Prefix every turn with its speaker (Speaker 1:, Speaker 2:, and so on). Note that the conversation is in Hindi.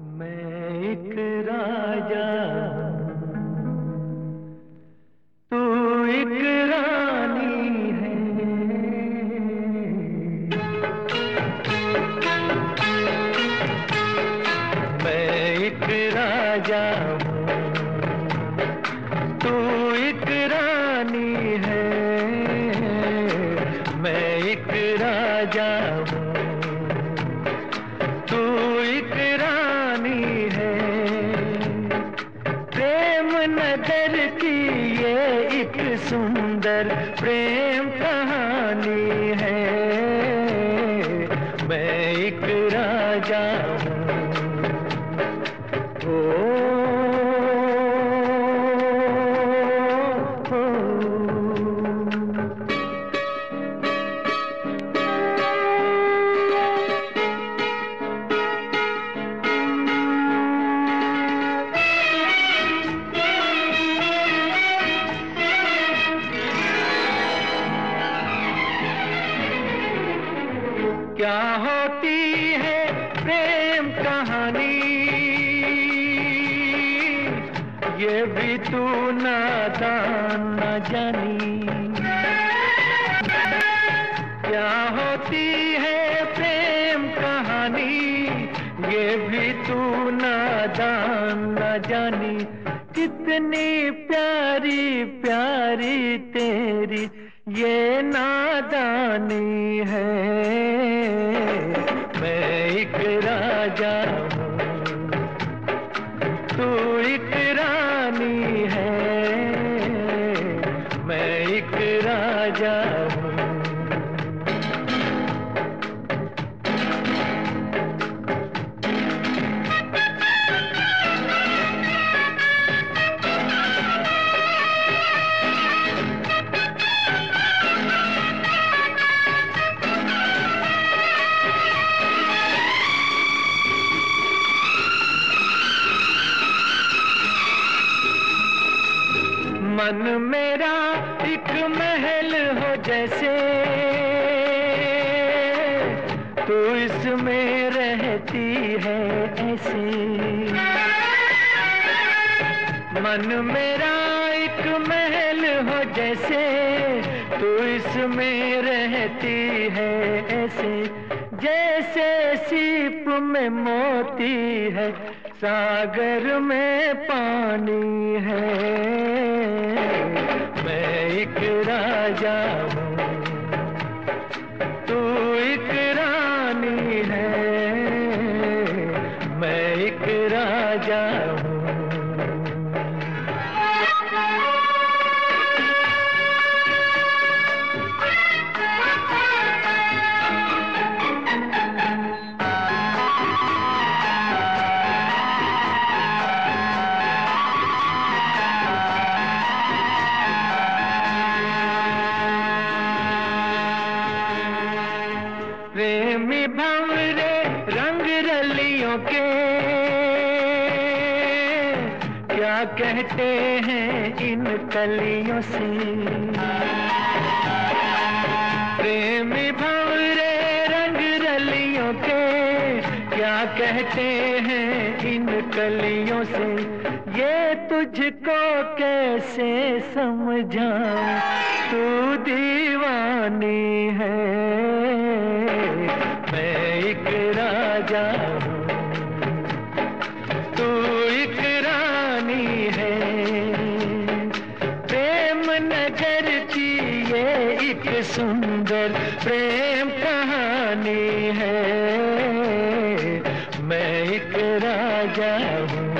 Speaker 1: मैं एक राजा तू एक रानी है। मैं एक राजा हूँ तू एक रानी है। मैं एक राजा हूँ तू एक रानी है। प्रेम नगर की ये एक सुंदर प्रेम कहानी है। मैं एक राजा हूँ। क्या होती है प्रेम कहानी ये भी तू नादान न जानी। क्या होती है प्रेम कहानी ये भी तू नादान न जानी। कितनी प्यारी प्यारी तेरी ये नादानी है। मैं एक राजा हूँ तू एक रानी है। मैं एक राजा हूँ। मन मेरा एक महल हो जैसे तू इसमें रहती है ऐसे। मन मेरा एक महल हो जैसे तू इसमें रहती है ऐसे। जैसे सीप में मोती है सागर में पानी है। मैं एक राजा हूँ तू एक रानी है। मैं एक राजा हूँ। प्रेमी भंवरे रंग रलियों के क्या कहते हैं इन कलियों से। प्रेमी भंवरे रंग रलियों के क्या कहते हैं इन कलियों से। ये तुझको कैसे समझाऊं तू दीवानी है। मैं एक राजा हूँ तू एक रानी है। प्रेम नगर की ये एक सुंदर प्रेम कहानी है। मैं एक राजा हूँ।